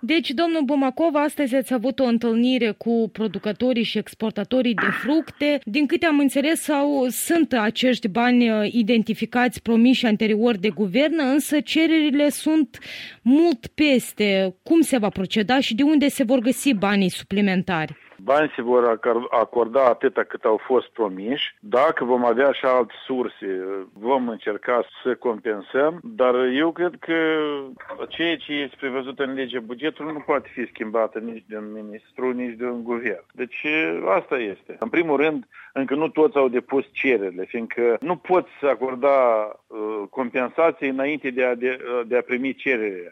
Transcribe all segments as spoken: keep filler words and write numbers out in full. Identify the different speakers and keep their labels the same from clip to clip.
Speaker 1: Deci, domnul Bumakov, astăzi ați avut o întâlnire cu producătorii și exportatorii de fructe. Din câte am înțeles, sau sunt acești bani identificați, promiși anterior de guvern, însă cererile sunt mult peste. Cum se va proceda și de unde se vor găsi banii suplimentari?
Speaker 2: Bani se vor acorda atâta cât au fost promiși. Dacă vom avea și alte surse, vom încerca să compensăm, dar eu cred că ceea ce este prevăzut în legea bugetului nu poate fi schimbată nici de un ministru, nici de un guvern. Deci asta este. În primul rând, încă nu toți au depus cererile, fiindcă nu poți acorda uh, compensații înainte de a, de, de a primi cererile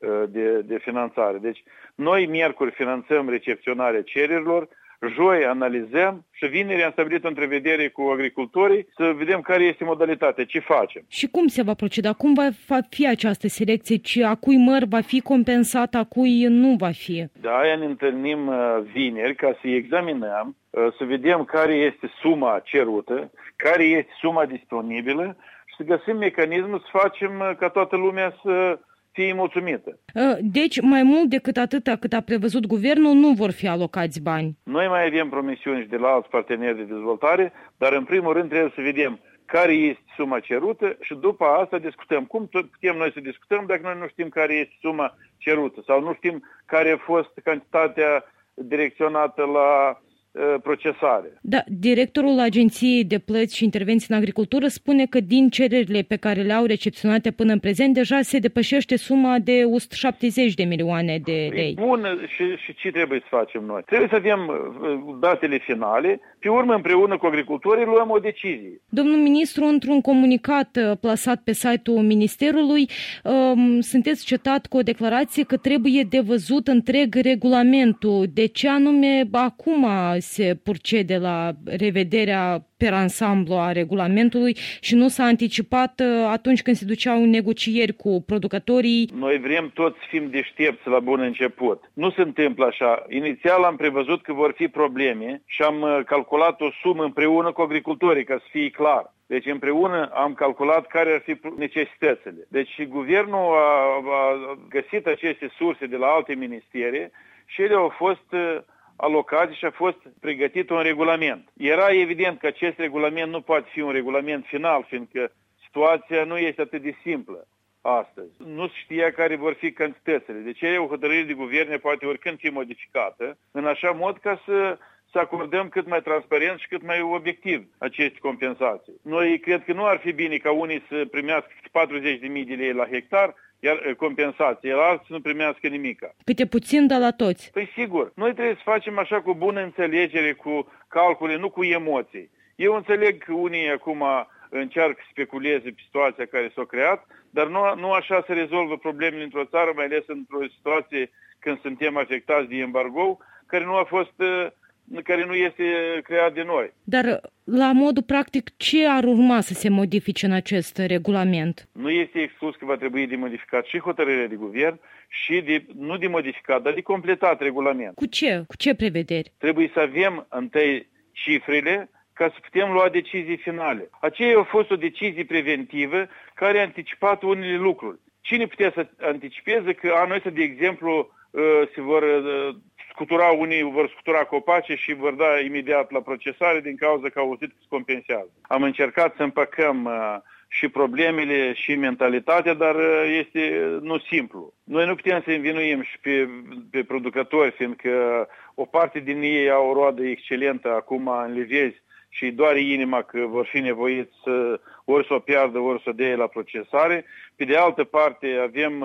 Speaker 2: de, de finanțare. Deci, noi miercuri finanțăm recepționarea cererilor, joi analizăm și vineri am stabilit o întrevedere cu agricultorii să vedem care este modalitatea, ce facem.
Speaker 1: Și cum se va proceda? Cum va fi această selecție? Ce, a cui măr va fi compensat, a cui nu va fi?
Speaker 2: De aia ne întâlnim vineri ca să examinăm, să vedem care este suma cerută, care este suma disponibilă și să găsim mecanismul să facem ca toată lumea să fie mulțumită.
Speaker 1: Deci, mai mult decât atâta cât a prevăzut guvernul, nu vor fi alocați bani.
Speaker 2: Noi mai avem promisiuni și de la alți parteneri de dezvoltare, dar în primul rând trebuie să vedem care este suma cerută și după asta discutăm. Cum putem noi să discutăm dacă noi nu știm care este suma cerută sau nu știm care a fost cantitatea direcționată la procesare.
Speaker 1: Da, directorul Agenției de Plăți și Intervenții în Agricultură spune că din cererile pe care le-au recepționate până în prezent, deja se depășește suma de o sută șaptezeci de milioane de lei.
Speaker 2: Bun, și, și ce trebuie să facem noi? Trebuie să avem datele finale, pe urmă împreună cu agricultorii luăm o decizie.
Speaker 1: Domnul ministru, într-un comunicat plasat pe site-ul Ministerului, sunteți cetat cu o declarație că trebuie de văzut întreg regulamentul. De ce anume acum se procede la revederea per ansamblu a regulamentului și nu s-a anticipat atunci când se duceau în negocieri cu producătorii?
Speaker 2: Noi vrem toți să fim deștepți la bun început. Nu se întâmplă așa. Inițial am prevăzut că vor fi probleme și am calculat o sumă împreună cu agricultorii, ca să fie clar. Deci împreună am calculat care ar fi necesitățile. Deci guvernul a, a găsit aceste surse de la alte ministere și ele au fost alocați și a fost pregătit un regulament. Era evident că acest regulament nu poate fi un regulament final, fiindcă situația nu este atât de simplă astăzi. Nu știa care vor fi cantitățile. Deci e o hotărâre de guvern, poate oricând fi modificată, în așa mod ca să, să acordăm cât mai transparent și cât mai obiectiv aceste compensații. Noi cred că nu ar fi bine ca unii să primească patruzeci de mii de lei la hectar, iar compensație, iar alții nu primească nimica.
Speaker 1: Câte puțin, dar la toți.
Speaker 2: Păi sigur, noi trebuie să facem așa cu bună înțelegere, cu calcule, nu cu emoții. Eu înțeleg că unii acum încearcă să speculeze pe situația care s-a creat, dar nu, nu așa se rezolvă problemele într-o țară, mai ales într-o situație când suntem afectați de embargo, care nu a fost, care nu este creat de noi.
Speaker 1: Dar, la modul practic, ce ar urma să se modifice în acest regulament?
Speaker 2: Nu este exclus că va trebui de modificat și hotărârea de guvern și de, nu de modificat, dar de completat regulament.
Speaker 1: Cu ce? Cu ce prevederi?
Speaker 2: Trebuie să avem întâi cifrele ca să putem lua decizii finale. Aceea a fost o decizie preventivă care a anticipat unele lucruri. Cine putea să anticipeze că anul ăsta, de exemplu, se vor scutura, unii vor scutura copace și vor da imediat la procesare din cauza că au auzit că se compensează. Am încercat să împăcăm și problemele și mentalitatea, dar este nu simplu. Noi nu putem să învinuim și pe, pe producători, fiindcă o parte din ei au o roadă excelentă acum în livezi și doar inima că vor fi nevoiți să ori să o piardă, ori să o dea la procesare. Pe de altă parte avem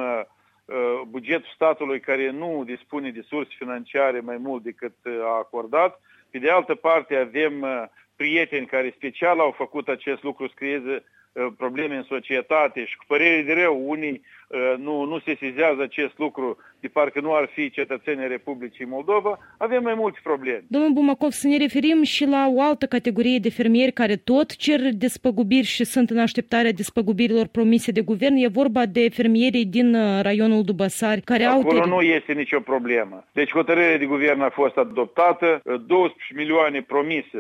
Speaker 2: bugetul statului care nu dispune de surse financiare mai mult decât a acordat. Pe de altă parte avem prieteni care special au făcut acest lucru să creeze probleme în societate și cu părere de rău, unii nu, nu se sesizează acest lucru de parcă nu ar fi cetățenii Republicii Moldova, avem mai multe probleme.
Speaker 1: Domnul Bumakov, să ne referim și la o altă categorie de fermieri care tot cer despăgubiri și sunt în așteptarea despăgubirilor promise de guvern. E vorba de fermierii din raionul Dubăsari care
Speaker 2: Acolo
Speaker 1: au...
Speaker 2: Acolo nu este nicio problemă. Deci hotărârea de guvern a fost adoptată, douăsprezece milioane promise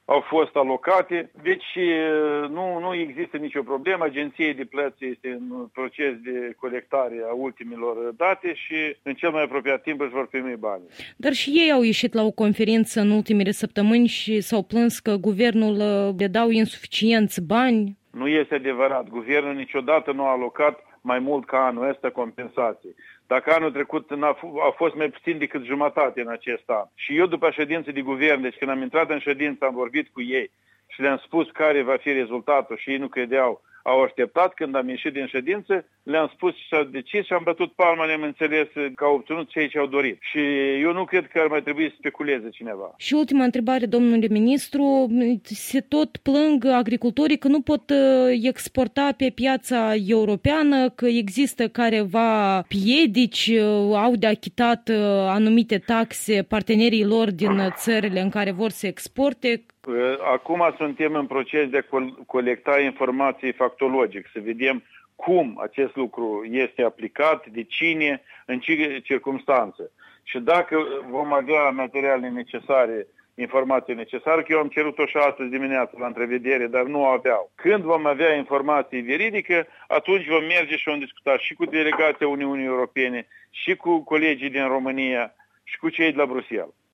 Speaker 2: au fost alocate, deci nu, nu există nicio problemă. Agenția de plăți este în proces de colectare a ultimilor date și în cel mai apropiat timp își vor primi bani.
Speaker 1: Dar și ei au ieșit la o conferință în ultimele săptămâni și s-au plâns că guvernul le dau insuficienți bani.
Speaker 2: Nu este adevărat. Guvernul niciodată nu a alocat mai mult ca anul ăsta compensații. Dacă anul trecut a fost mai puțin decât jumătate în acest an. Și eu după ședință de guvern, deci când am intrat în ședință, am vorbit cu ei și le-am spus care va fi rezultatul și ei nu credeau. Au așteptat, când am ieșit din ședință, le-am spus și s-au decis și am bătut palma, ne-am înțeles că au obținut ceea ce au dorit. Și eu nu cred că ar mai trebui să speculeze cineva.
Speaker 1: Și ultima întrebare, domnule ministru, se tot plâng agricultorii că nu pot exporta pe piața europeană, că există careva piedici, au de achitat anumite taxe partenerii lor din țările în care vor să exporte.
Speaker 2: Acum suntem în proces de a colecta informații factologic, să vedem cum acest lucru este aplicat, de cine, în ce circunstanțe. Și dacă vom avea materiale necesare, informații necesare, că eu am cerut-o și astăzi dimineață la întrevedere, dar nu aveau. Când vom avea informații veridice, atunci vom merge și vom discuta și cu delegația Uniunii Europene, și cu colegii din România, și cu cei de la Bruxelles.